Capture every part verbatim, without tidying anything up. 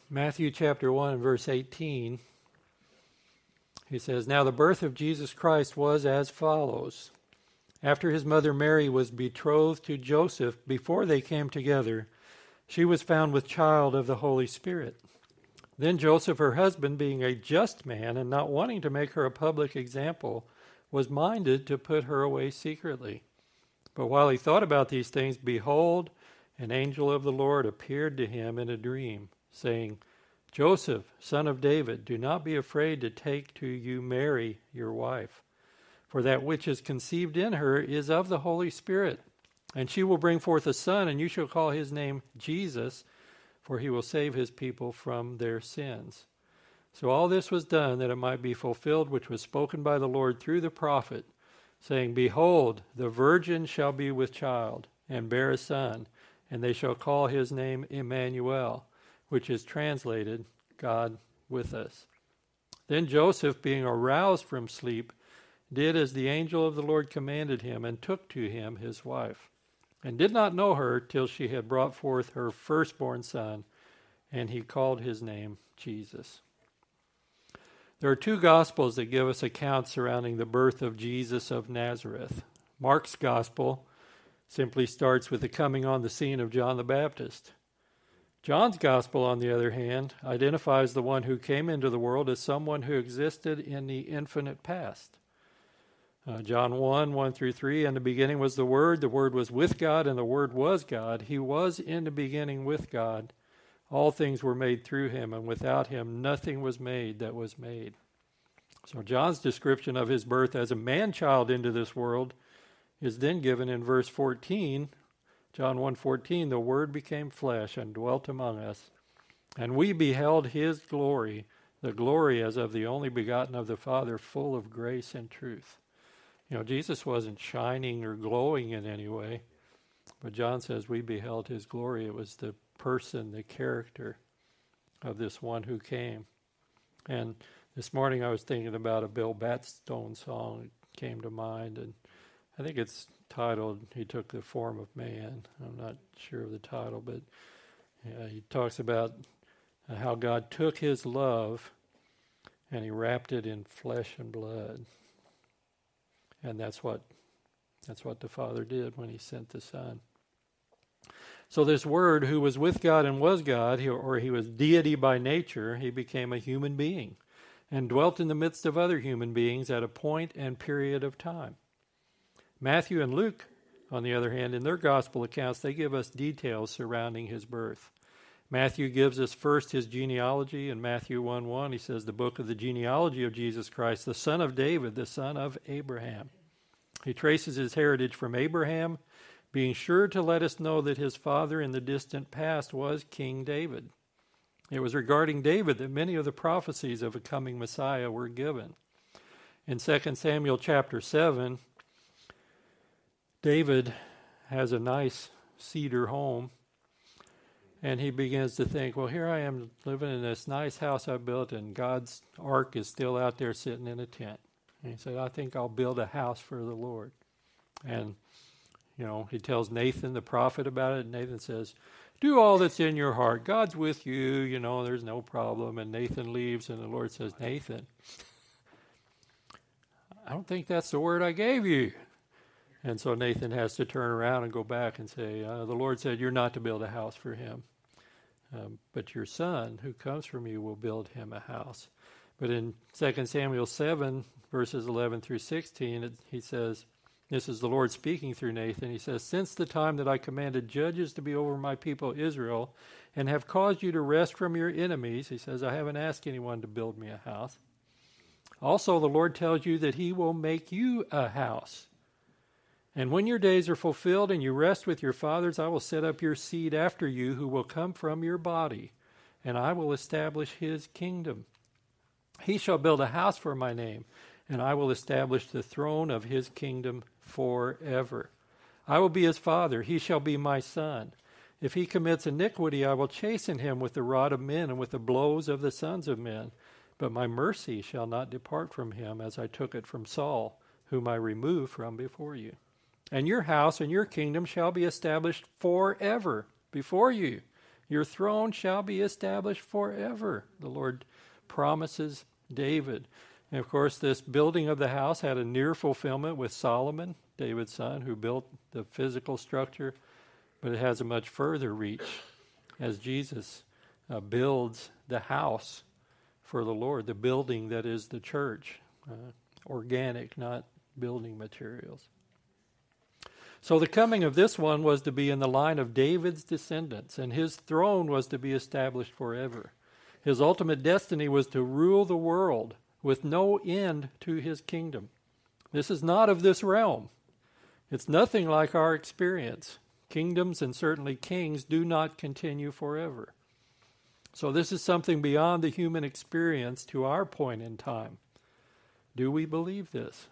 Matthew chapter one and verse eighteen, he says, "Now the birth of Jesus Christ was as follows. After his mother Mary was betrothed to Joseph, before they came together, she was found with child of the Holy Spirit. Then Joseph, her husband, being a just man and not wanting to make her a public example, was minded to put her away secretly. But while he thought about these things, behold, an angel of the Lord appeared to him in a dream, saying, 'Joseph, son of David, do not be afraid to take to you Mary, your wife. For that which is conceived in her is of the Holy Spirit. And she will bring forth a son, and you shall call his name Jesus, for he will save his people from their sins.' So all this was done that it might be fulfilled which was spoken by the Lord through the prophet, saying, 'Behold, the virgin shall be with child, and bear a son, and they shall call his name Emmanuel,' which is translated, God with us. Then Joseph, being aroused from sleep, did as the angel of the Lord commanded him, and took to him his wife, and did not know her till she had brought forth her firstborn son, and he called his name Jesus." There are two Gospels that give us accounts surrounding the birth of Jesus of Nazareth. Mark's Gospel simply starts with the coming on the scene of John the Baptist. John's Gospel, on the other hand, identifies the one who came into the world as someone who existed in the infinite past. Uh, John one, one through three, "In the beginning was the Word, the Word was with God, and the Word was God. He was in the beginning with God. All things were made through him, and without him nothing was made that was made." So John's description of his birth as a man-child into this world is then given in verse fourteen, John one fourteen, "The Word became flesh and dwelt among us, and we beheld his glory, the glory as of the only begotten of the Father, full of grace and truth." You know, Jesus wasn't shining or glowing in any way, but John says we beheld his glory. It was the person, the character of this one who came. And this morning I was thinking about a Bill Batstone song that came to mind, and I think it's titled, "He Took the Form of Man." I'm not sure of the title, but yeah, he talks about how God took his love and he wrapped it in flesh and blood. And that's what that's what the Father did when he sent the Son. So this Word, who was with God and was God, or he was deity by nature, he became a human being and dwelt in the midst of other human beings at a point and period of time. Matthew and Luke, on the other hand, in their gospel accounts, they give us details surrounding his birth. Matthew gives us first his genealogy. In Matthew one one, he says, "The book of the genealogy of Jesus Christ, the son of David, the son of Abraham." He traces his heritage from Abraham, being sure to let us know that his father in the distant past was King David. It was regarding David that many of the prophecies of a coming Messiah were given. In Second Samuel chapter seven, David has a nice cedar home, and he begins to think, well, here I am living in this nice house I built, and God's ark is still out there sitting in a tent. And he said, I think I'll build a house for the Lord. And, you know, he tells Nathan the prophet about it, and Nathan says, do all that's in your heart. God's with you, you know, there's no problem. And Nathan leaves, and the Lord says, Nathan, I don't think that's the word I gave you. And so Nathan has to turn around and go back and say, uh, the Lord said you're not to build a house for him. Um, but your son who comes from you will build him a house. But in Second Samuel seven, verses eleven through sixteen, it, he says, this is the Lord speaking through Nathan. He says, since the time that I commanded judges to be over my people Israel and have caused you to rest from your enemies, he says, I haven't asked anyone to build me a house. Also, the Lord tells you that he will make you a house. And when your days are fulfilled and you rest with your fathers, I will set up your seed after you who will come from your body, and I will establish his kingdom. He shall build a house for my name, and I will establish the throne of his kingdom forever. I will be his father, he shall be my son. If he commits iniquity, I will chasten him with the rod of men and with the blows of the sons of men. But my mercy shall not depart from him, as I took it from Saul, whom I removed from before you. And your house and your kingdom shall be established forever before you. Your throne shall be established forever, the Lord promises David. And of course, this building of the house had a near fulfillment with Solomon, David's son, who built the physical structure, but it has a much further reach as Jesus uh, builds the house for the Lord, the building that is the church, uh, organic, not building materials. So the coming of this one was to be in the line of David's descendants, and his throne was to be established forever. His ultimate destiny was to rule the world with no end to his kingdom. This is not of this realm. It's nothing like our experience. Kingdoms and certainly kings do not continue forever. So this is something beyond the human experience to our point in time. Do we believe this?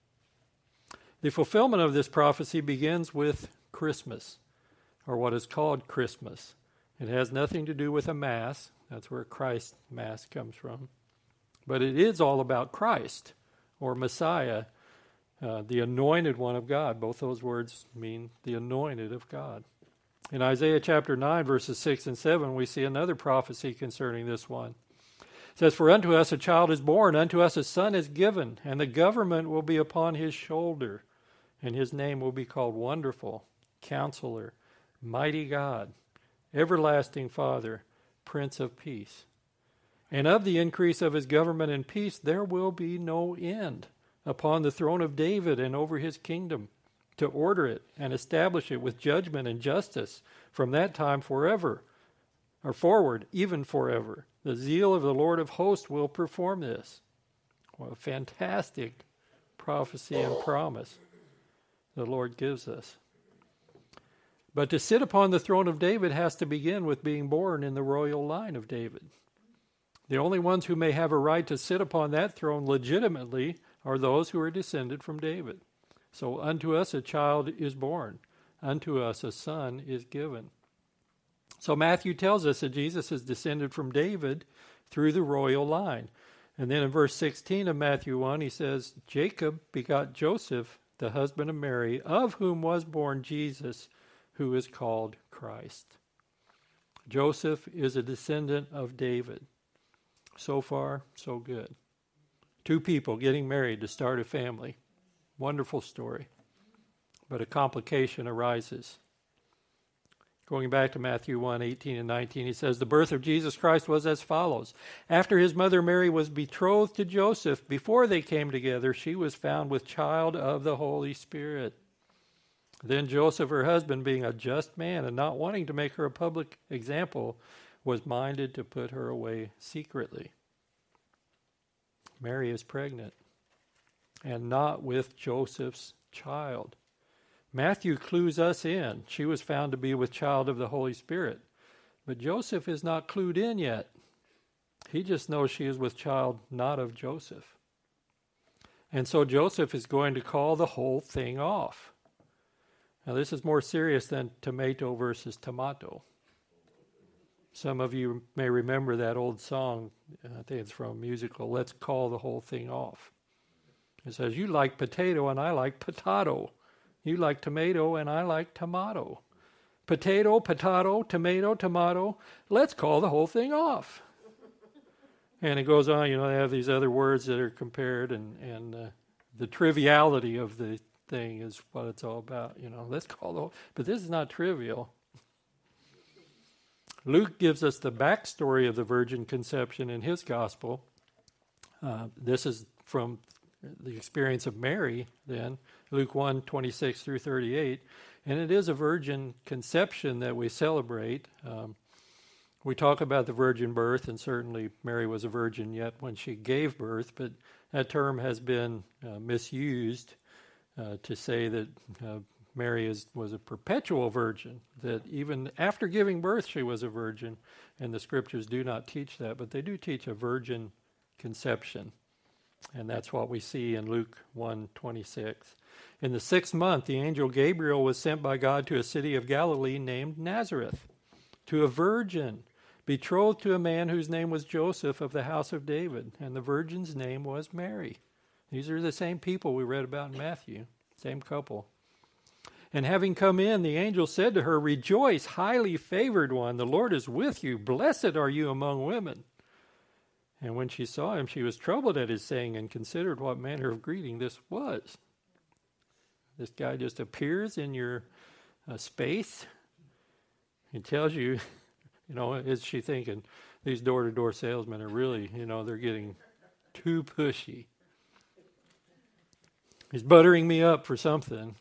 The fulfillment of this prophecy begins with Christmas, or what is called Christmas. It has nothing to do with a mass. That's where Christ Mass comes from. But it is all about Christ, or Messiah, uh, the anointed one of God. Both those words mean the anointed of God. In Isaiah chapter nine, verses six and seven, we see another prophecy concerning this one. It says, "For unto us a child is born, unto us a son is given, and the government will be upon his shoulder, and his name will be called Wonderful, Counselor, Mighty God, Everlasting Father, Prince of Peace. And of the increase of his government and peace there will be no end upon the throne of David and over his kingdom, to order it and establish it with judgment and justice from that time forever, or forward, even forever. The zeal of the Lord of hosts will perform this." What a fantastic prophecy and promise the Lord gives us. But to sit upon the throne of David has to begin with being born in the royal line of David. The only ones who may have a right to sit upon that throne legitimately are those who are descended from David. So unto us a child is born, unto us a son is given. So Matthew tells us that Jesus is descended from David through the royal line. And then in verse sixteen of Matthew one, he says, "Jacob begot Joseph, the husband of Mary, of whom was born Jesus, who is called Christ." Joseph is a descendant of David. So far, so good. Two people getting married to start a family. Wonderful story. But a complication arises. Going back to Matthew one, eighteen and nineteen, he says, "The birth of Jesus Christ was as follows. After his mother Mary was betrothed to Joseph, before they came together, she was found with child of the Holy Spirit. Then Joseph, her husband, being a just man and not wanting to make her a public example, was minded to put her away secretly." Mary is pregnant, and not with Joseph's child. Matthew clues us in. She was found to be with child of the Holy Spirit. But Joseph is not clued in yet. He just knows she is with child not of Joseph. And so Joseph is going to call the whole thing off. Now this is more serious than tomato versus tomato. Some of you may remember that old song, I think it's from a musical, "Let's Call the Whole Thing Off." It says, "You like potato and I like potato. You like tomato and I like tomato. Potato, potato, tomato, tomato. Let's call the whole thing off." And it goes on, you know, they have these other words that are compared, and, and uh, the triviality of the thing is what it's all about. You know, let's call the whole, but this is not trivial. Luke gives us the backstory of the virgin conception in his gospel. Uh, this is from the experience of Mary, then, Luke one, twenty-six through thirty-eight. And it is a virgin conception that we celebrate. Um, we talk about the virgin birth, and certainly Mary was a virgin yet when she gave birth, but that term has been uh, misused uh, to say that uh, Mary is, was a perpetual virgin, that even after giving birth she was a virgin, and the scriptures do not teach that, but they do teach a virgin conception. And that's what we see in Luke one twenty-six. In the sixth month, the angel Gabriel was sent by God to a city of Galilee named Nazareth, to a virgin betrothed to a man whose name was Joseph of the house of David, and the virgin's name was Mary. These are the same people we read about in Matthew, same couple. And having come in, the angel said to her, "Rejoice, highly favored one, the Lord is with you. Blessed are you among women." And when she saw him, she was troubled at his saying and considered what manner of greeting this was. This guy just appears in your uh, space. He tells you, you know, is she thinking, these door-to-door salesmen are really, you know, they're getting too pushy. He's buttering me up for something.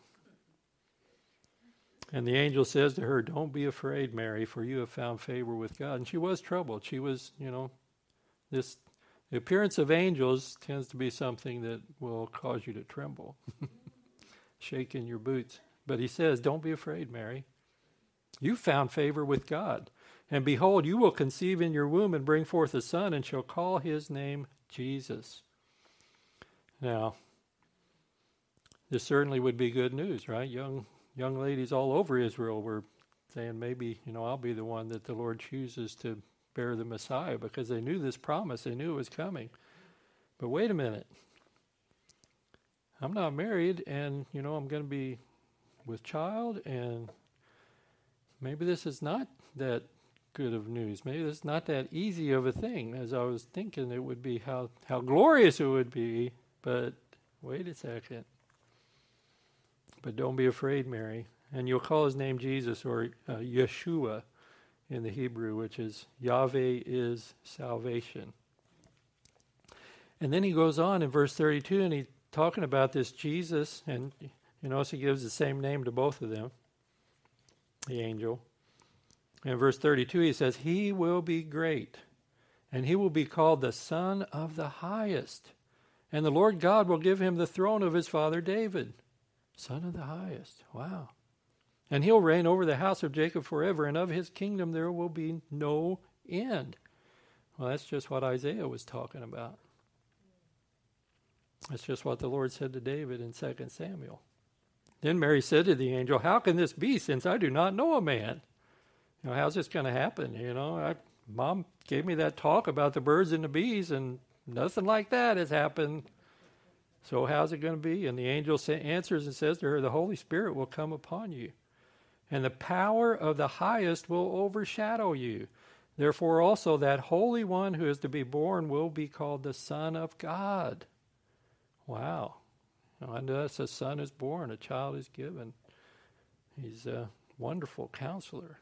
And the angel says to her, "Don't be afraid, Mary, for you have found favor with God." And she was troubled. She was, you know, this, the appearance of angels tends to be something that will cause you to tremble, shake in your boots. But he says, "Don't be afraid, Mary. You found favor with God. And behold, you will conceive in your womb and bring forth a son, and shall call his name Jesus." Now, this certainly would be good news, right? Young young ladies all over Israel were saying, maybe, you know, I'll be the one that the Lord chooses to bear the Messiah, because they knew this promise. They knew it was coming. But wait a minute. I'm not married, and, you know, I'm going to be with child, and maybe this is not that good of news. Maybe this is not that easy of a thing as I was thinking it would be, how, how glorious it would be. But wait a second. But don't be afraid, Mary. And you'll call his name Jesus, or uh, Yeshua in the Hebrew, which is Yahweh is salvation. And then he goes on in verse thirty-two, and he's talking about this Jesus, and you notice he gives the same name to both of them, the angel. In verse thirty-two he says, "He will be great, and he will be called the Son of the Highest. And the Lord God will give him the throne of his father David." Son of the Highest. Wow. "And he'll reign over the house of Jacob forever, and of his kingdom there will be no end." Well, that's just what Isaiah was talking about. That's just what the Lord said to David in Second Samuel. Then Mary said to the angel, "How can this be, since I do not know a man?" You know, how's this going to happen? You know, I, Mom gave me that talk about the birds and the bees, and nothing like that has happened. So how's it going to be? And the angel sa- answers and says to her, "The Holy Spirit will come upon you, and the power of the Highest will overshadow you. Therefore also that Holy One who is to be born will be called the Son of God." Wow. Unto us a son is born, a child is given. He's a wonderful counselor.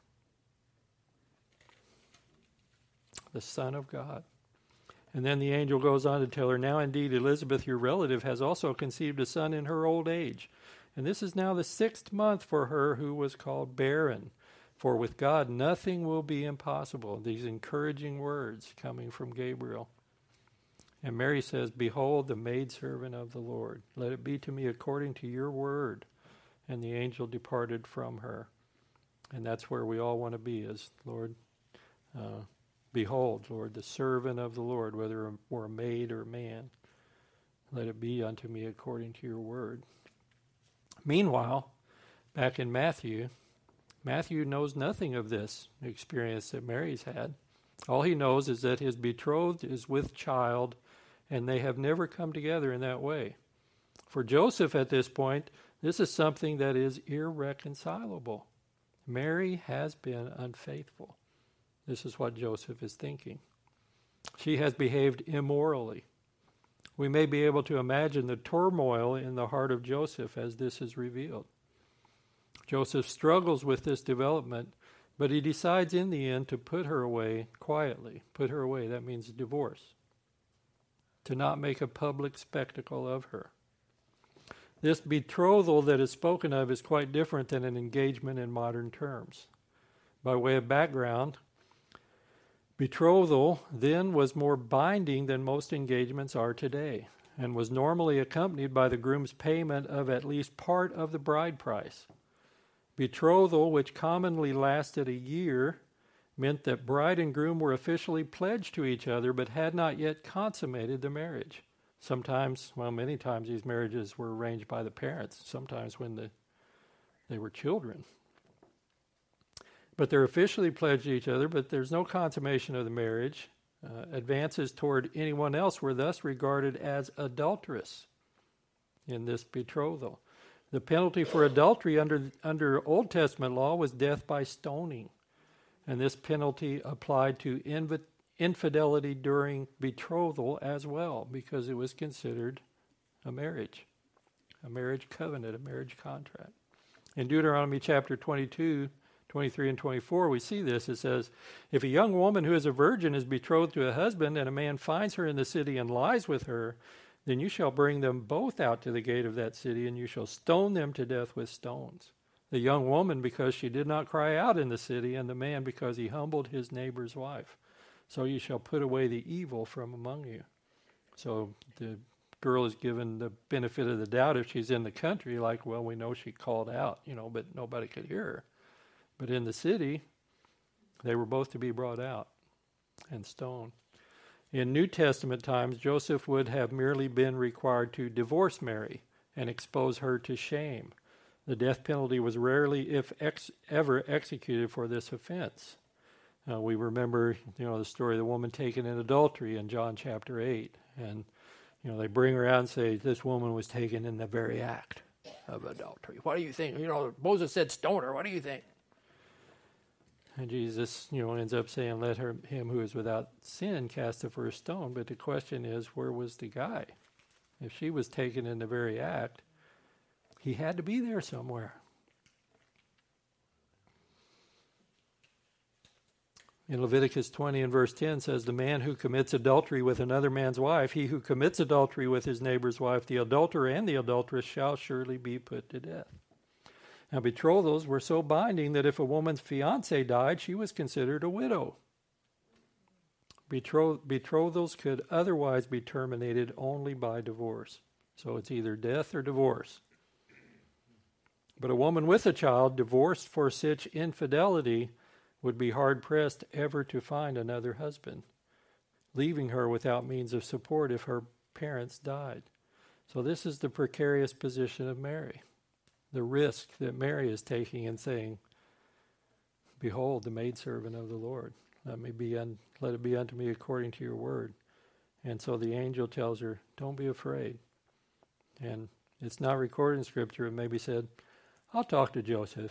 The Son of God. And then the angel goes on to tell her, "Now indeed Elizabeth, your relative, has also conceived a son in her old age. And this is now the sixth month for her who was called barren. For with God nothing will be impossible." These encouraging words coming from Gabriel. And Mary says, "Behold, the maidservant of the Lord. Let it be to me according to your word." And the angel departed from her. And that's where we all want to be, is, Lord, uh, behold, Lord, the servant of the Lord, whether we're a maid or a man. Let it be unto me according to your word. Meanwhile, back in Matthew, Matthew knows nothing of this experience that Mary's had. All he knows is that his betrothed is with child, and they have never come together in that way. For Joseph at this point, this is something that is irreconcilable. Mary has been unfaithful. This is what Joseph is thinking. She has behaved immorally. We may be able to imagine the turmoil in the heart of Joseph as this is revealed. Joseph struggles with this development, but he decides in the end to put her away quietly. Put her away, that means divorce. To not make a public spectacle of her. This betrothal that is spoken of is quite different than an engagement in modern terms. By way of background, betrothal then was more binding than most engagements are today, and was normally accompanied by the groom's payment of at least part of the bride price. Betrothal, which commonly lasted a year, meant that bride and groom were officially pledged to each other but had not yet consummated the marriage. Sometimes, well, many times these marriages were arranged by the parents, sometimes when the, they were children. But they're officially pledged to each other, but there's no consummation of the marriage. Uh, advances toward anyone else were thus regarded as adulterous in this betrothal. The penalty for adultery under under Old Testament law was death by stoning. And this penalty applied to inv- infidelity during betrothal as well, because it was considered a marriage, a marriage covenant, a marriage contract. In Deuteronomy chapter twenty-two, twenty-three and twenty-four, we see this. It says, if a young woman who is a virgin is betrothed to a husband, and a man finds her in the city and lies with her, then you shall bring them both out to the gate of that city, and you shall stone them to death with stones. The young woman because she did not cry out in the city, and the man because he humbled his neighbor's wife. So you shall put away the evil from among you. So the girl is given the benefit of the doubt if she's in the country, like, well, we know she called out, you know, but nobody could hear her. But in the city, they were both to be brought out and stoned. In New Testament times, Joseph would have merely been required to divorce Mary and expose her to shame. The death penalty was rarely, if ex- ever, executed for this offense. Uh, we remember, you know, the story of the woman taken in adultery in John chapter eight. And, you know, they bring her out and say, this woman was taken in the very act of adultery. What do you think? You know, Moses said stone her. What do you think? And Jesus, you know, ends up saying, let her, him who is without sin cast the first stone. But the question is, where was the guy? If she was taken in the very act, he had to be there somewhere. In Leviticus twenty and verse ten says, the man who commits adultery with another man's wife, he who commits adultery with his neighbor's wife, the adulterer and the adulteress shall surely be put to death. Now, betrothals were so binding that if a woman's fiancé died, she was considered a widow. Betro- betrothals could otherwise be terminated only by divorce. So it's either death or divorce. But a woman with a child divorced for such infidelity would be hard-pressed ever to find another husband, leaving her without means of support if her parents died. So this is the precarious position of Mary. The risk that Mary is taking and saying, behold, the maidservant of the Lord. Let me be un- let it be unto me according to your word. And so the angel tells her, don't be afraid. And it's not recorded in Scripture. It maybe said, I'll talk to Joseph.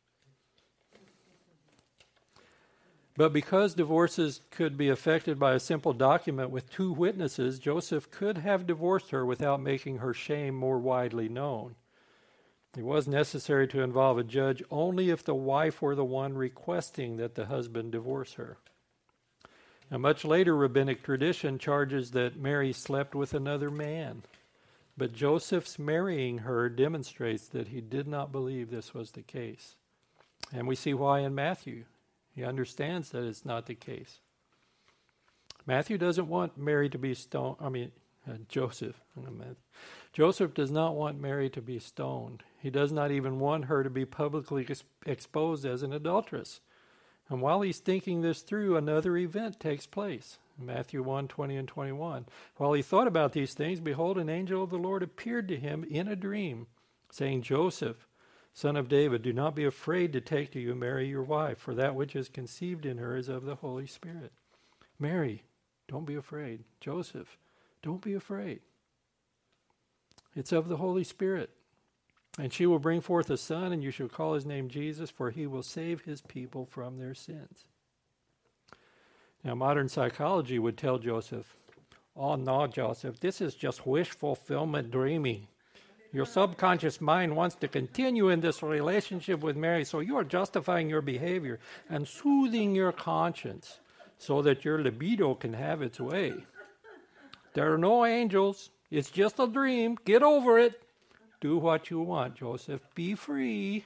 But because divorces could be effected by a simple document with two witnesses, Joseph could have divorced her without making her shame more widely known. It was necessary to involve a judge only if the wife were the one requesting that the husband divorce her. A much later rabbinic tradition charges that Mary slept with another man, but Joseph's marrying her demonstrates that he did not believe this was the case. And we see why in Matthew. He understands that it's not the case. Matthew doesn't want Mary to be stoned. I mean, uh, Joseph. Joseph does not want Mary to be stoned. He does not even want her to be publicly ex- exposed as an adulteress. And while he's thinking this through, another event takes place. Matthew one, twenty and twenty-one. While he thought about these things, behold, an angel of the Lord appeared to him in a dream, saying, Joseph, son of David, do not be afraid to take to you Mary your wife, for that which is conceived in her is of the Holy Spirit. Mary, don't be afraid. Joseph, don't be afraid. It's of the Holy Spirit. And she will bring forth a son, and you shall call his name Jesus, for he will save his people from their sins. Now, modern psychology would tell Joseph, oh no, Joseph, this is just wish fulfillment dreaming. Your subconscious mind wants to continue in this relationship with Mary, so you are justifying your behavior and soothing your conscience so that your libido can have its way. There are no angels. It's just a dream. Get over it. Do what you want, Joseph. Be free.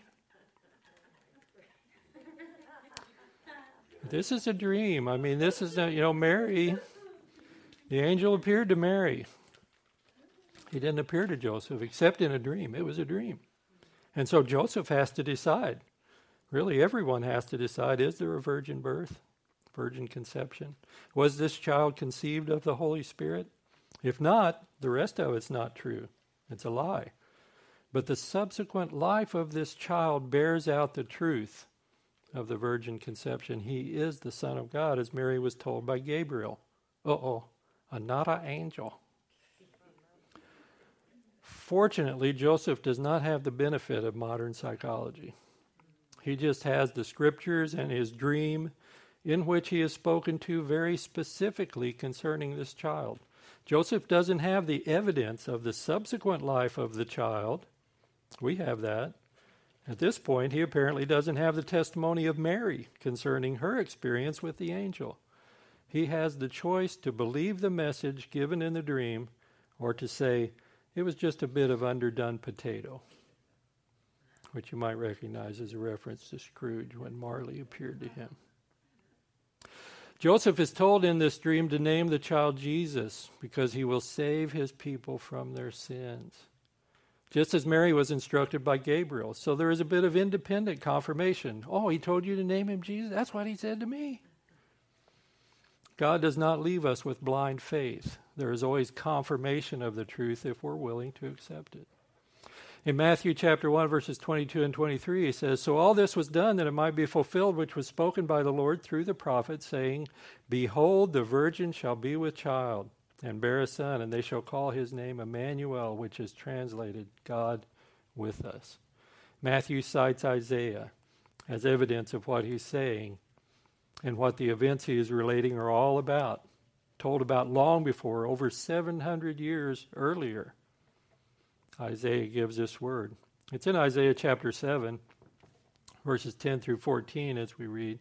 This is a dream. I mean, this is, a, you know, Mary, the angel appeared to Mary. He didn't appear to Joseph except in a dream. It was a dream. And so Joseph has to decide. Really, everyone has to decide, is there a virgin birth, virgin conception? Was this child conceived of the Holy Spirit? If not, the rest of it's not true. It's a lie. But the subsequent life of this child bears out the truth of the virgin conception. He is the Son of God, as Mary was told by Gabriel. Uh-oh, another angel. Fortunately, Joseph does not have the benefit of modern psychology. He just has the scriptures and his dream in which he is spoken to very specifically concerning this child. Joseph doesn't have the evidence of the subsequent life of the child. We have that. At this point, he apparently doesn't have the testimony of Mary concerning her experience with the angel. He has the choice to believe the message given in the dream or to say, it was just a bit of underdone potato, which you might recognize as a reference to Scrooge when Marley appeared to him. Joseph is told in this dream to name the child Jesus because he will save his people from their sins, just as Mary was instructed by Gabriel. So there is a bit of independent confirmation. Oh, he told you to name him Jesus? That's what he said to me. God does not leave us with blind faith. There is always confirmation of the truth if we're willing to accept it. In Matthew chapter one, verses twenty-two and twenty-three, he says, "So all this was done that it might be fulfilled, which was spoken by the Lord through the prophet, saying, Behold, the virgin shall be with child, and bear a son, and they shall call his name Emmanuel, which is translated, God with us." Matthew cites Isaiah as evidence of what he's saying, and what the events he is relating are all about, told about long before, over seven hundred years earlier. Isaiah gives this word. It's in Isaiah chapter seven, verses ten through fourteen, as we read.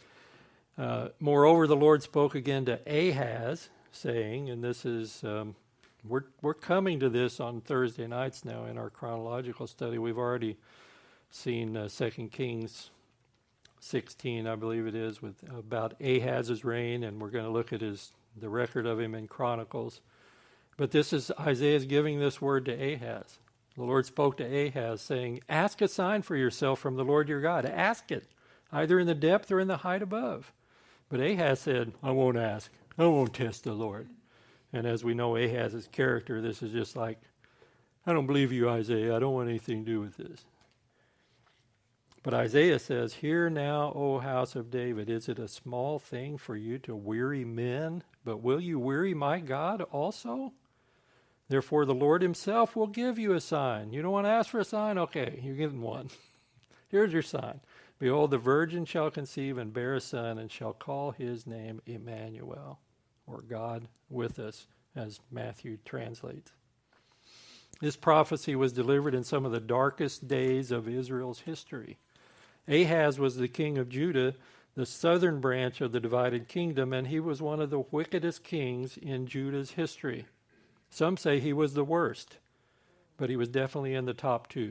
Uh, Moreover, the Lord spoke again to Ahaz, saying, and this is, um, we're, we're coming to this on Thursday nights now in our chronological study. We've already seen uh, Second Kings sixteen, I believe it is, with about Ahaz's reign, and we're going to look at his the record of him in Chronicles. But this is Isaiah's giving this word to Ahaz. The Lord spoke to Ahaz, saying, "Ask a sign for yourself from the Lord your God." Ask it, either in the depth or in the height above. But Ahaz said, "I won't ask. I won't test the Lord." And as we know Ahaz's character, this is just like, "I don't believe you, Isaiah. I don't want anything to do with this." But Isaiah says, "Hear now, O house of David, is it a small thing for you to weary men? But will you weary my God also? Therefore the Lord himself will give you a sign." You don't want to ask for a sign? Okay, you're getting one. Here's your sign. "Behold, the virgin shall conceive and bear a son, and shall call his name Emmanuel," or God with us, as Matthew translates. This prophecy was delivered in some of the darkest days of Israel's history. Ahaz was the king of Judah, the southern branch of the divided kingdom, and he was one of the wickedest kings in Judah's history. Some say he was the worst, but he was definitely in the top two.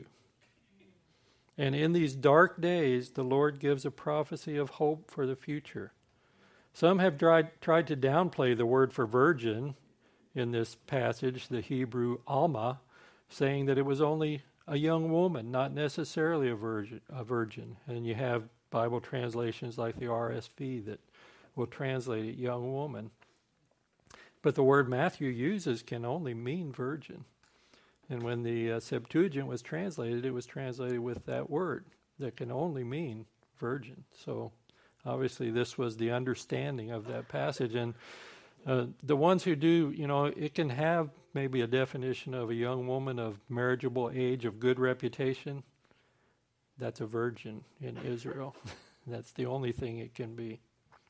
And in these dark days, the Lord gives a prophecy of hope for the future. Some have tried, tried to downplay the word for virgin in this passage, the Hebrew alma, saying that it was only a young woman, not necessarily a virgin. A virgin. And you have Bible translations like the R S V that will translate it young woman. But the word Matthew uses can only mean virgin. And when the uh, Septuagint was translated, it was translated with that word that can only mean virgin. So obviously this was the understanding of that passage. And uh, the ones who do, you know, it can have maybe a definition of a young woman of marriageable age, of good reputation. That's a virgin in Israel. That's the only thing it can be.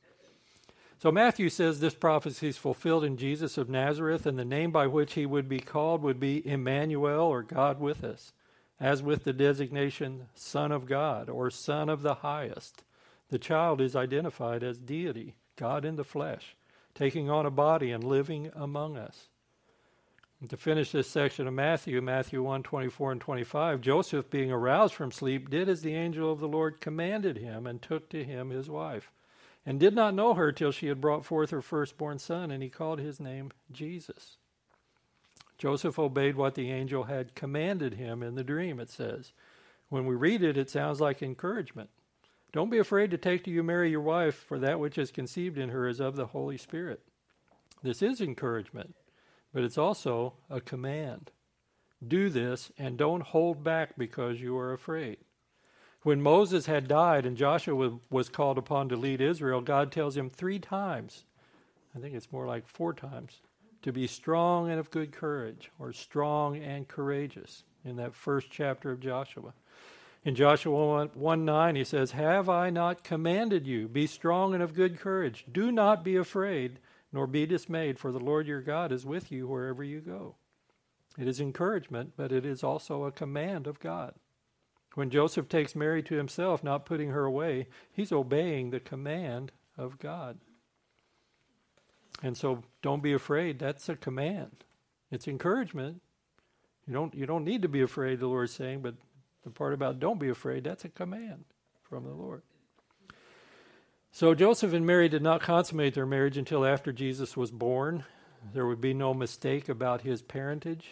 So Matthew says this prophecy is fulfilled in Jesus of Nazareth, and the name by which he would be called would be Emmanuel, or God with us, as with the designation Son of God, or Son of the Highest. The child is identified as deity, God in the flesh, taking on a body and living among us. And to finish this section of Matthew, Matthew one, twenty-four and twenty-five, Joseph, being aroused from sleep, did as the angel of the Lord commanded him, and took to him his wife, and did not know her till she had brought forth her firstborn son, and he called his name Jesus. Joseph obeyed what the angel had commanded him in the dream, it says. When we read it, it sounds like encouragement. Don't be afraid to take to you Mary your wife, for that which is conceived in her is of the Holy Spirit. This is encouragement, but it's also a command. Do this, and don't hold back because you are afraid. When Moses had died and Joshua was called upon to lead Israel, God tells him three times, I think it's more like four times, to be strong and of good courage, or strong and courageous, in that first chapter of Joshua. In Joshua one nine, he says, "Have I not commanded you, be strong and of good courage. Do not be afraid, nor be dismayed, for the Lord your God is with you wherever you go." It is encouragement, but it is also a command of God. When Joseph takes Mary to himself, not putting her away, he's obeying the command of God. And so don't be afraid. That's a command. It's encouragement. You don't you don't need to be afraid, the Lord's saying, but the part about don't be afraid, that's a command from the Lord. So Joseph and Mary did not consummate their marriage until after Jesus was born. There would be no mistake about his parentage.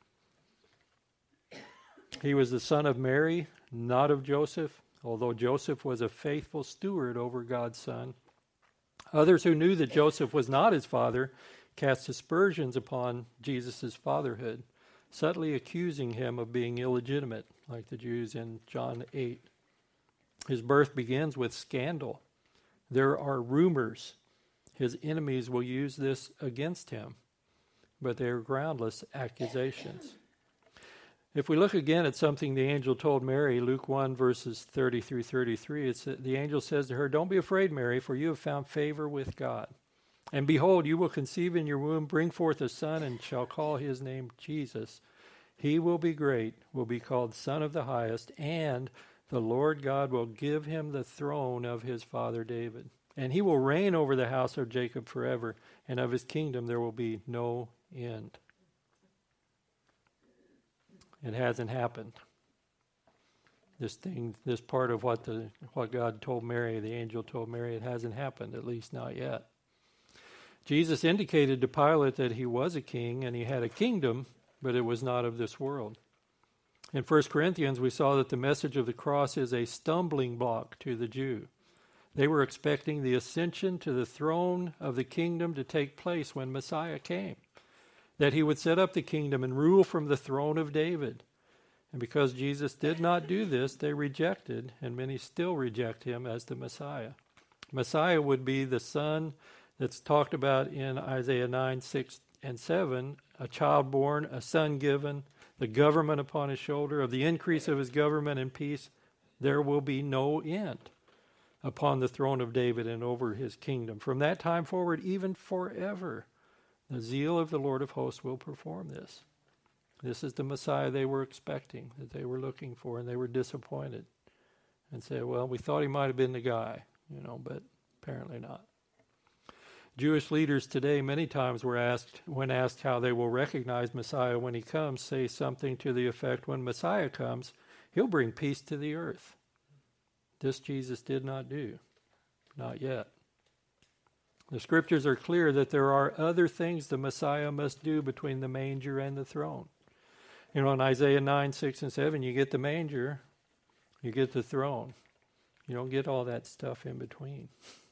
He was the son of Mary, not of Joseph, although Joseph was a faithful steward over God's son. Others who knew that Joseph was not his father cast aspersions upon Jesus' fatherhood, subtly accusing him of being illegitimate, like the Jews in John eight. His birth begins with scandal. There are rumors. His enemies will use this against him, but they are groundless accusations. If we look again at something the angel told Mary, Luke one, verses thirty through thirty-three, it's the angel says to her, "Don't be afraid, Mary, for you have found favor with God. And behold, you will conceive in your womb, bring forth a son, and shall call his name Jesus. He will be great, will be called Son of the Highest, and the Lord God will give him the throne of his father David. And he will reign over the house of Jacob forever, and of his kingdom there will be no end." It hasn't happened. This thing, this part of what the what God told Mary, the angel told Mary, it hasn't happened, at least not yet. Jesus indicated to Pilate that he was a king and he had a kingdom, but it was not of this world. In First Corinthians, we saw that the message of the cross is a stumbling block to the Jew. They were expecting the ascension to the throne of the kingdom to take place when Messiah came, that he would set up the kingdom and rule from the throne of David. And because Jesus did not do this, they rejected, and many still reject him as the Messiah. Messiah would be the son that's talked about in Isaiah nine, six, and seven, a child born, a son given, the government upon his shoulder. Of the increase of his government and peace, there will be no end upon the throne of David and over his kingdom. From that time forward, even forever, the zeal of the Lord of hosts will perform this. This is the Messiah they were expecting, that they were looking for, and they were disappointed and said, well, we thought he might have been the guy, you know, but apparently not. Jewish leaders today many times were asked, when asked how they will recognize Messiah when he comes, say something to the effect, when Messiah comes, he'll bring peace to the earth. This Jesus did not do, not yet. The scriptures are clear that there are other things the Messiah must do between the manger and the throne. You know, in Isaiah nine, six, and seven, you get the manger, you get the throne. You don't get all that stuff in between.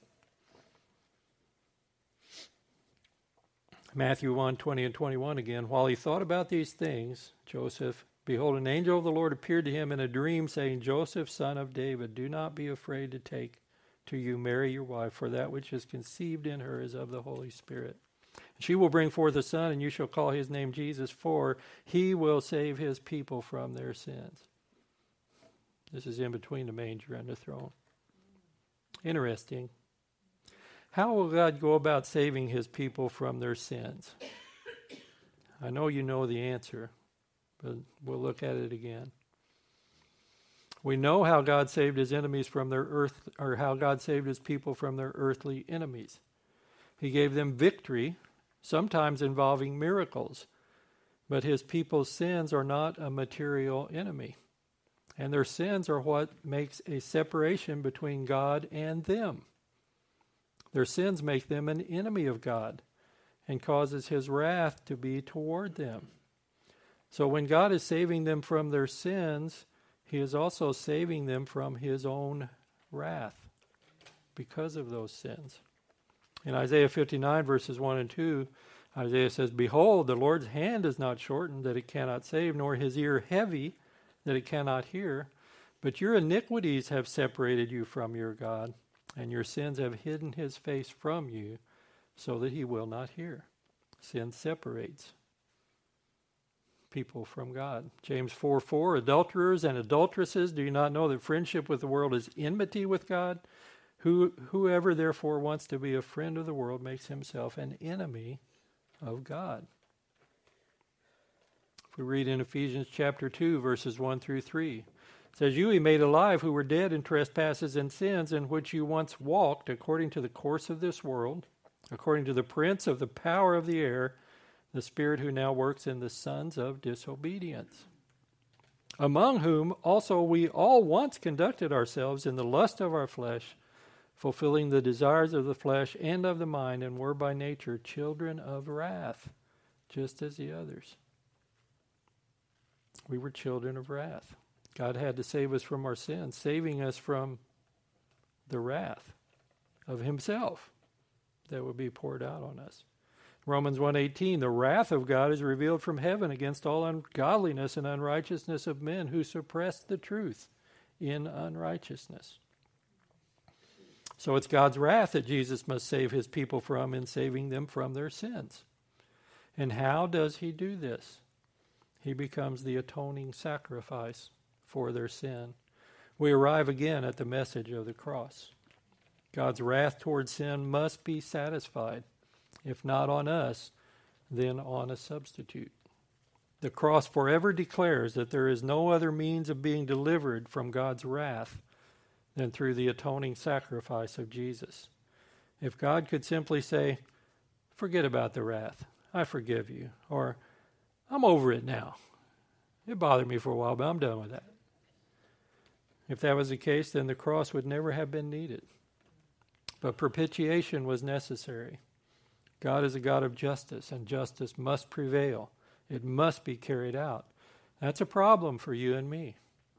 Matthew one, twenty and twenty-one again. While he thought about these things, Joseph, behold, an angel of the Lord appeared to him in a dream, saying, Joseph, son of David, do not be afraid to take to you Mary your wife, for that which is conceived in her is of the Holy Spirit. She will bring forth a son, and you shall call his name Jesus, for he will save his people from their sins. This is in between the manger and the throne. Interesting. How will God go about saving his people from their sins? I know you know the answer, but we'll look at it again. We know how God saved his enemies from their earth, or how God saved his people from their earthly enemies. He gave them victory, sometimes involving miracles, but his people's sins are not a material enemy, and their sins are what makes a separation between God and them. Their sins make them an enemy of God and causes his wrath to be toward them. So when God is saving them from their sins, he is also saving them from his own wrath because of those sins. In Isaiah fifty-nine, verses one and two, Isaiah says, Behold, the Lord's hand is not shortened that it cannot save, nor his ear heavy that it cannot hear. But your iniquities have separated you from your God, and your sins have hidden his face from you, so that he will not hear. Sin separates people from God. James four four, adulterers and adulteresses, do you not know that friendship with the world is enmity with God? Who, whoever therefore wants to be a friend of the world makes himself an enemy of God. If we read in Ephesians chapter two, verses one through three, it says, you he made alive who were dead in trespasses and sins, in which you once walked according to the course of this world, according to the prince of the power of the air, the spirit who now works in the sons of disobedience, among whom also we all once conducted ourselves in the lust of our flesh, fulfilling the desires of the flesh and of the mind, and were by nature children of wrath, just as the others. We were children of wrath. God had to save us from our sins, saving us from the wrath of himself that would be poured out on us. Romans one eighteen, the wrath of God is revealed from heaven against all ungodliness and unrighteousness of men who suppress the truth in unrighteousness. So it's God's wrath that Jesus must save his people from in saving them from their sins. And how does he do this? He becomes the atoning sacrifice for their sin. We arrive again at the message of the cross. God's wrath toward sin must be satisfied. If not on us, then on a substitute. The cross forever declares that there is no other means of being delivered from God's wrath than through the atoning sacrifice of Jesus. If God could simply say, forget about the wrath, I forgive you, or I'm over it now. It bothered me for a while, but I'm done with that. If that was the case, then the cross would never have been needed. But propitiation was necessary. God is a God of justice, and justice must prevail. It must be carried out. That's a problem for you and me.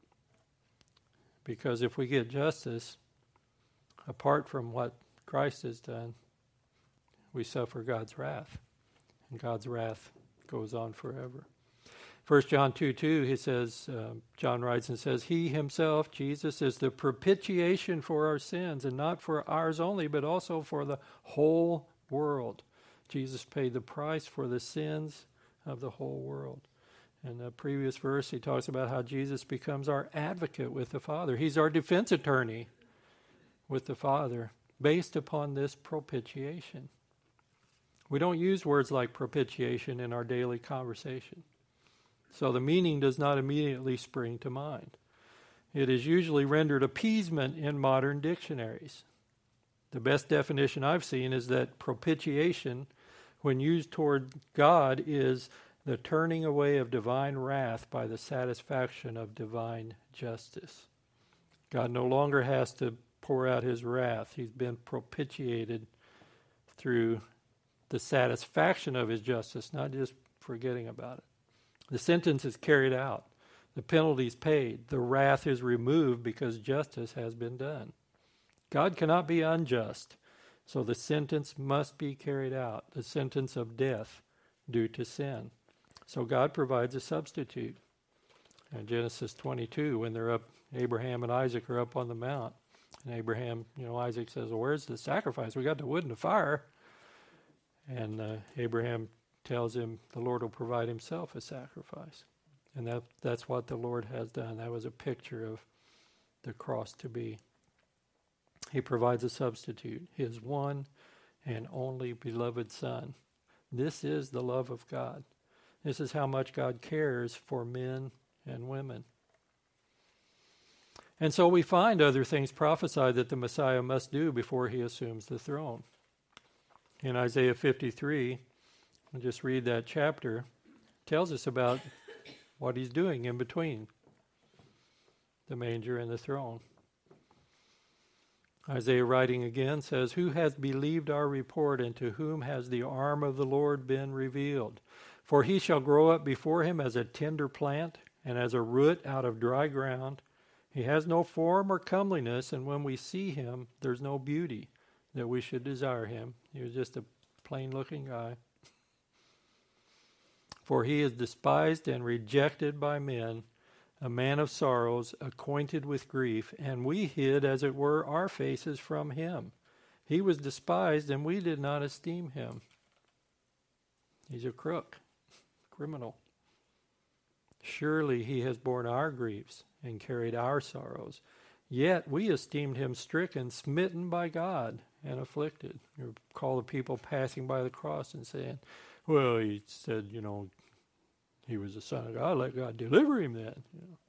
Because if we get justice apart from what Christ has done, we suffer God's wrath. And God's wrath goes on forever. First John two two, he says, uh, John writes and says, he himself, Jesus, is the propitiation for our sins, and not for ours only, but also for the whole world. Jesus paid the price for the sins of the whole world. In the previous verse, he talks about how Jesus becomes our advocate with the Father. He's our defense attorney with the Father based upon this propitiation. We don't use words like propitiation in our daily conversation, so the meaning does not immediately spring to mind. It is usually rendered appeasement in modern dictionaries. The best definition I've seen is that propitiation, when used toward God, is the turning away of divine wrath by the satisfaction of divine justice. God no longer has to pour out his wrath. He's been propitiated through the satisfaction of his justice, not just forgetting about it. The sentence is carried out. The penalty is paid. The wrath is removed because justice has been done. God cannot be unjust, so the sentence must be carried out, the sentence of death due to sin. So God provides a substitute. In Genesis twenty-two, when they're up, Abraham and Isaac are up on the mount, and Abraham, you know, Isaac says, well, where's the sacrifice? We got the wood and the fire. And uh, Abraham tells him the Lord will provide himself a sacrifice. And that that's what the Lord has done. That was a picture of the cross to be. He provides a substitute, his one and only beloved Son. This is the love of God. This is how much God cares for men and women. And so we find other things prophesied that the Messiah must do before he assumes the throne. In Isaiah fifty-three, we'll just read that chapter, it tells us about what he's doing in between the manger and the throne. Isaiah writing again says, who has believed our report, and to whom has the arm of the Lord been revealed? For he shall grow up before him as a tender plant, and as a root out of dry ground. He has no form or comeliness, and when we see him, there's no beauty that we should desire him. He was just a plain-looking guy. For he is despised and rejected by men, a man of sorrows, acquainted with grief, and we hid, as it were, our faces from him. He was despised, and we did not esteem him. He's a crook, criminal. Surely he has borne our griefs and carried our sorrows. Yet we esteemed him stricken, smitten by God, and afflicted. You recall the people passing by the cross and saying, well, he said, you know, he was the Son of God. Let God deliver him then. You know.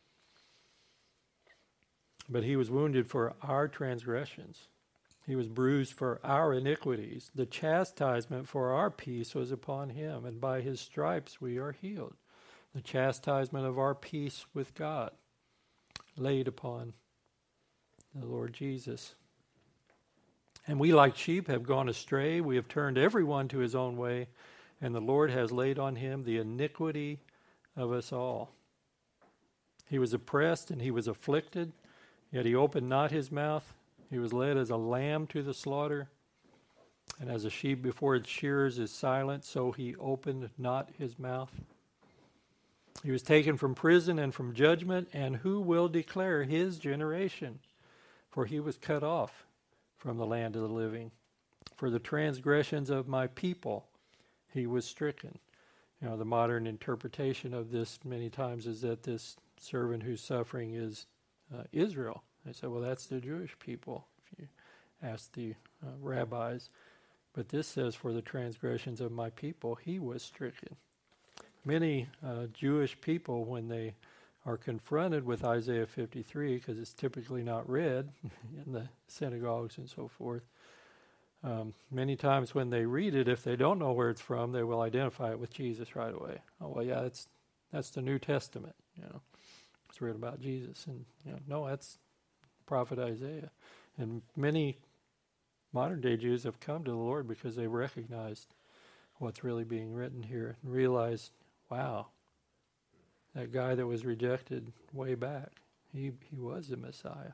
But he was wounded for our transgressions. He was bruised for our iniquities. The chastisement for our peace was upon him, and by his stripes we are healed. The chastisement of our peace with God laid upon the Lord Jesus. And we like sheep have gone astray. We have turned everyone to his own way, and the Lord has laid on him the iniquity of us all. He was oppressed and he was afflicted, yet he opened not his mouth. He was led as a lamb to the slaughter, and as a sheep before its shearers is silent, so he opened not his mouth. He was taken from prison and from judgment, and who will declare his generation? For he was cut off from the land of the living. For the transgressions of my people he was stricken. You know, the modern interpretation of this many times is that this servant who's suffering is uh, Israel. They say, well, that's the Jewish people, if you ask the uh, rabbis. But this says, for the transgressions of my people he was stricken. Many uh, Jewish people, when they are confronted with Isaiah fifty-three, because it's typically not read in the synagogues and so forth, um, many times when they read it, if they don't know where it's from, they will identify it with Jesus right away. Oh, well, yeah, that's that's the New Testament. You know, it's written about Jesus, and you know, no, that's prophet Isaiah. And many modern day Jews have come to the Lord because they recognized what's really being written here and realized, wow, that guy that was rejected way back, he he was the Messiah.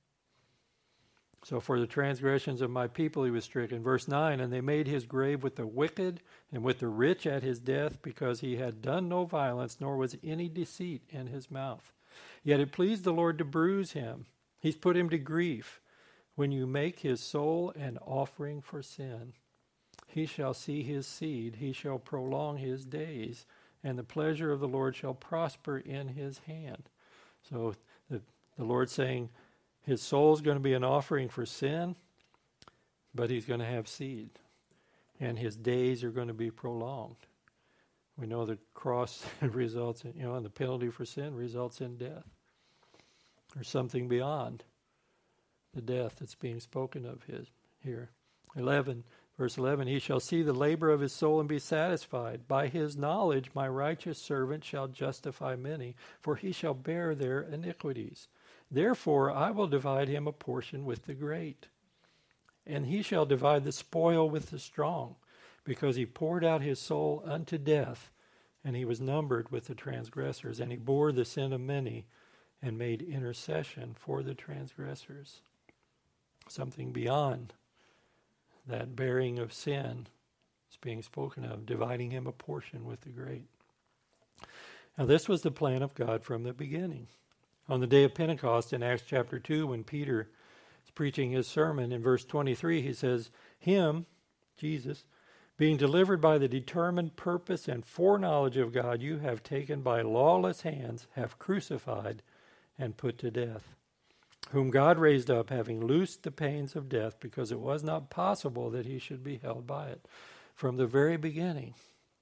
So for the transgressions of my people he was stricken. Verse nine, and they made his grave with the wicked and with the rich at his death, because he had done no violence, nor was any deceit in his mouth. Yet it pleased the Lord to bruise him. He's put him to grief. When you make his soul an offering for sin, he shall see his seed, he shall prolong his days, and the pleasure of the Lord shall prosper in his hand. So the, the Lord's saying his soul is going to be an offering for sin, but he's going to have seed, and his days are going to be prolonged. We know the cross results in, you know, and the penalty for sin results in death, or something beyond the death that's being spoken of his here. eleven, verse eleven, he shall see the labor of his soul and be satisfied. By his knowledge my righteous servant shall justify many, for he shall bear their iniquities. Therefore I will divide him a portion with the great, and he shall divide the spoil with the strong, because he poured out his soul unto death, and he was numbered with the transgressors, and he bore the sin of many, and made intercession for the transgressors. Something beyond that bearing of sin is being spoken of, dividing him a portion with the great. Now this was the plan of God from the beginning. On the day of Pentecost in Acts chapter two, when Peter is preaching his sermon, in verse twenty-three he says, him, Jesus, being delivered by the determined purpose and foreknowledge of God, you have taken by lawless hands, have crucified and put to death, whom God raised up, having loosed the pains of death, because it was not possible that he should be held by it. From the very beginning,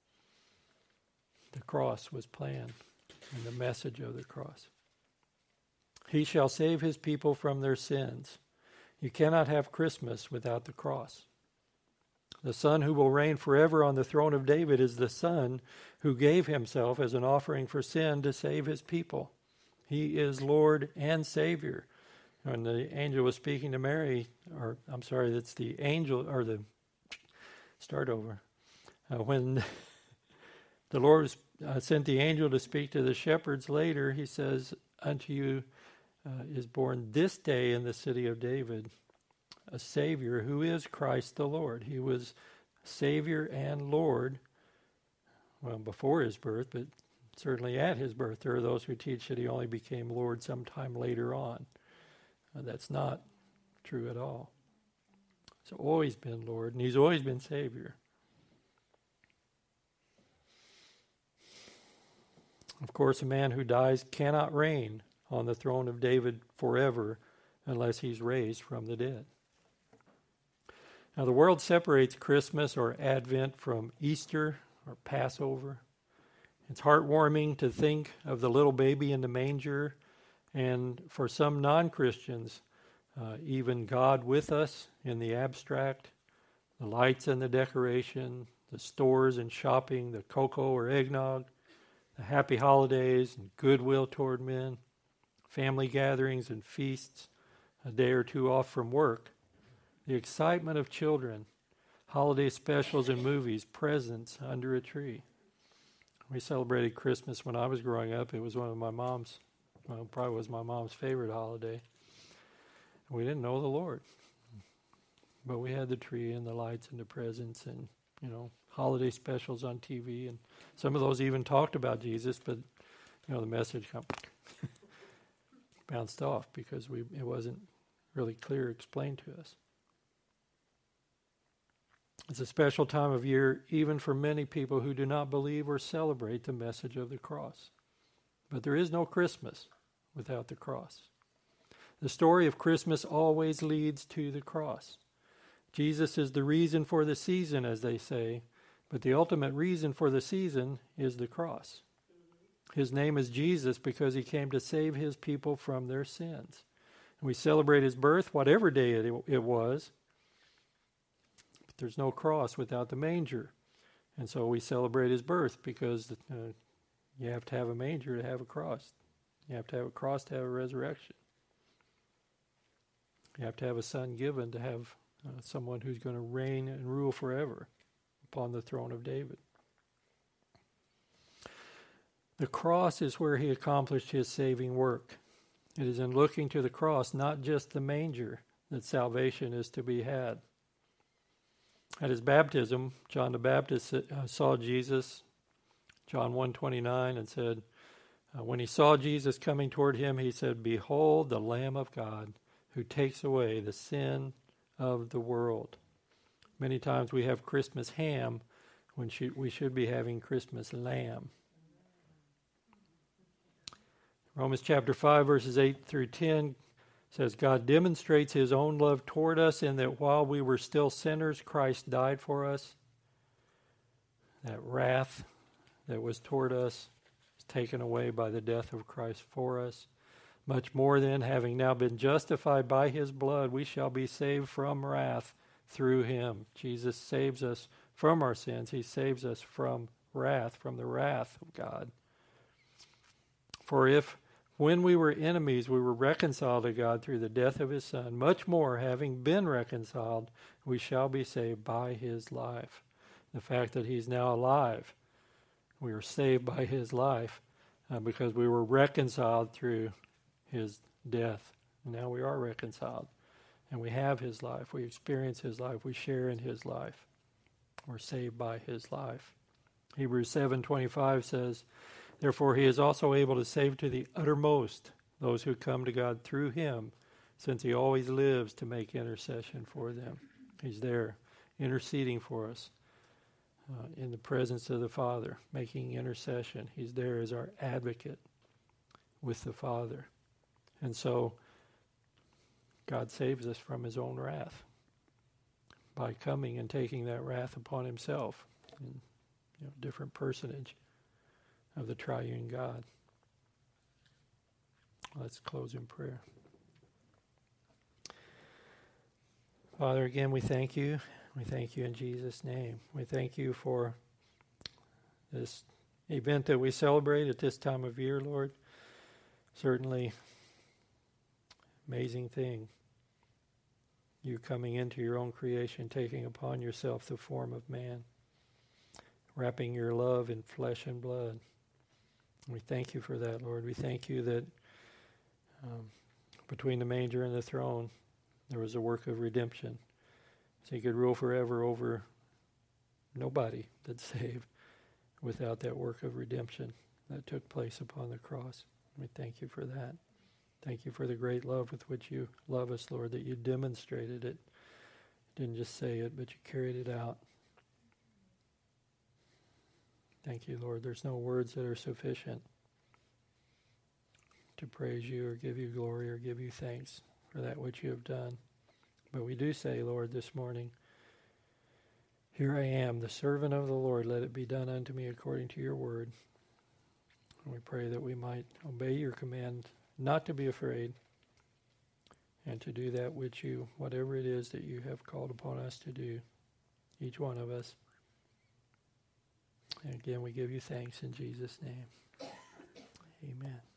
the cross was planned, and the message of the cross. He shall save his people from their sins. You cannot have Christmas without the cross. The Son who will reign forever on the throne of David is the Son who gave himself as an offering for sin to save his people. He is Lord and Savior. When the angel was speaking to Mary, or I'm sorry, that's the angel, or the, start over. Uh, when the Lord was, uh, sent the angel to speak to the shepherds later, he says, unto you uh, is born this day in the city of David a Savior who is Christ the Lord. He was Savior and Lord, well, before his birth, but certainly at his birth. There are those who teach that he only became Lord sometime later on. Uh, that's not true at all. He's always been Lord, and he's always been Savior. Of course, a man who dies cannot reign on the throne of David forever unless he's raised from the dead. Now, the world separates Christmas or Advent from Easter or Passover. It's heartwarming to think of the little baby in the manger, and for some non-Christians, uh, even God with us in the abstract, the lights and the decoration, the stores and shopping, the cocoa or eggnog, the happy holidays and goodwill toward men, family gatherings and feasts, a day or two off from work, the excitement of children, holiday specials and movies, presents under a tree. We celebrated Christmas when I was growing up. It was one of my mom's, well, probably was my mom's favorite holiday. We didn't know the Lord. But we had the tree and the lights and the presents and, you know, holiday specials on T V. And some of those even talked about Jesus, but, you know, the message kind of bounced off because we it wasn't really clear explained to us. It's a special time of year even for many people who do not believe or celebrate the message of the cross. But there is no Christmas without the cross. The story of Christmas always leads to the cross. Jesus is the reason for the season, as they say, but the ultimate reason for the season is the cross. His name is Jesus because he came to save his people from their sins. And we celebrate his birth, whatever day it, it was. But there's no cross without the manger. And so we celebrate his birth because uh, you have to have a manger to have a cross. You have to have a cross to have a resurrection. You have to have a son given to have uh, someone who's going to reign and rule forever upon the throne of David. The cross is where he accomplished his saving work. It is in looking to the cross, not just the manger, that salvation is to be had. At his baptism, John the Baptist uh, saw Jesus, John one twenty-nine, and said, uh, when he saw Jesus coming toward him, he said, "Behold the Lamb of God who takes away the sin of the world." Many times we have Christmas ham when should, we should be having Christmas lamb. Romans chapter five, verses eight through ten says, God demonstrates his own love toward us in that while we were still sinners, Christ died for us. That wrath that was toward us is taken away by the death of Christ for us. Much more then, having now been justified by his blood, we shall be saved from wrath through him. Jesus saves us from our sins. He saves us from wrath, from the wrath of God. For if, when we were enemies, we were reconciled to God through the death of his Son, much more, having been reconciled, we shall be saved by his life. The fact that he's now alive, we were saved by his life uh, because we were reconciled through his death. Now we are reconciled, and we have his life. We experience his life. We share in his life. We're saved by his life. Hebrews seven twenty-five says, therefore he is also able to save to the uttermost those who come to God through him, since he always lives to make intercession for them. He's there interceding for us uh, in the presence of the Father, making intercession. He's there as our advocate with the Father. And so God saves us from his own wrath by coming and taking that wrath upon himself in, you know, different personage of the triune God. Let's close in prayer. Father, again, we thank you. We thank you in Jesus' name. We thank you for this event that we celebrate at this time of year, Lord. Certainly amazing thing. You coming into your own creation, taking upon yourself the form of man, wrapping your love in flesh and blood. We thank you for that, Lord. We thank you that um, between the manger and the throne, there was a work of redemption. So you could rule forever over nobody that's saved without that work of redemption that took place upon the cross. We thank you for that. Thank you for the great love with which you love us, Lord, that you demonstrated it. You didn't just say it, but you carried it out. Thank you, Lord. There's no words that are sufficient to praise you or give you glory or give you thanks for that which you have done. But we do say, Lord, this morning, here I am, the servant of the Lord. Let it be done unto me according to your word. And we pray that we might obey your command not to be afraid and to do that which you, whatever it is that you have called upon us to do, each one of us. And again, we give you thanks in Jesus' name. Amen.